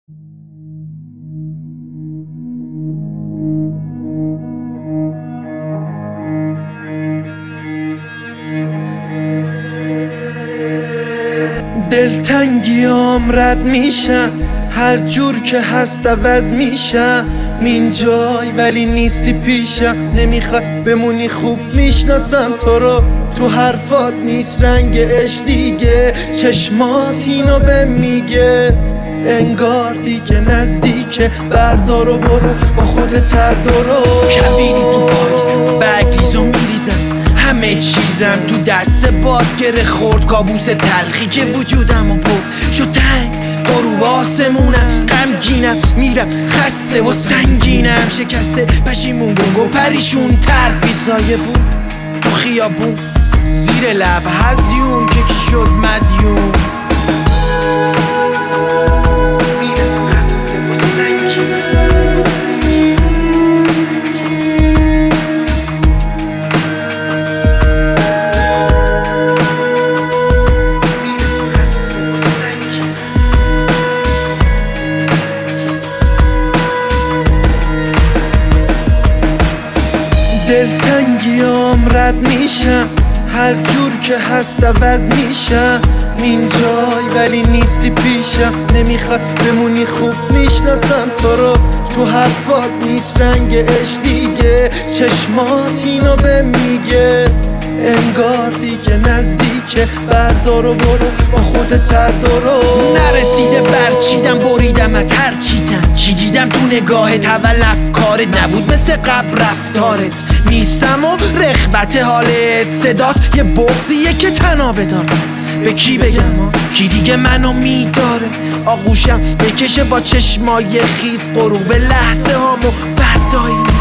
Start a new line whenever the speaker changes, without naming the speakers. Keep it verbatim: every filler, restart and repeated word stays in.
دلتنگیام رد میشم، هر جور که هست عوض میشم. من جای ولی نیستی پیشم، نمیخوای بمونی خوب میشناسم تو رو. تو حرفات نیست رنگ عشق دیگه، چشمات اینو به میگه. انگار دیگه نزدیکه، بردار و برو با خودت هر دارو.
کویری تو پاییزم، برگ ریزو میریزم، همه چیزم تو دست باد گره خورد. کابوس تلخی که وجودم و برد شد تنگ، غروب آسمونم غمگینم، میرم خسته و سنگینم. شکسته پشیمون گنگ و پریشون، ترد بی سایه بود تو خیابون، زیر لب هزیون که کی شد مدیون.
دلتنگیام رد میشم، هر جور که هست عوض میشم. من جای ولی نیستی پیشم، نمیخوای بمونی خوب میشناسم تو رو. تو حرفات نیست رنگ عشق دیگه، چشمات اینو به میگه. انگار دیگه نزدیکه، بردار و برو با خودت هر دارو.
نرسیده برچیدم بریدم از هر چیتم، چی دیدم تو نگاهت اول افکارت نبود مثل قبل رفتارت. نیستم و رغبت حالت، صدات یه بغضیه که تنابه داره. به کی بگم ها؟ کی دیگه منو میداره؟ آغوشم بکشه با چشمای خیس، غروب لحظه هامو فردایی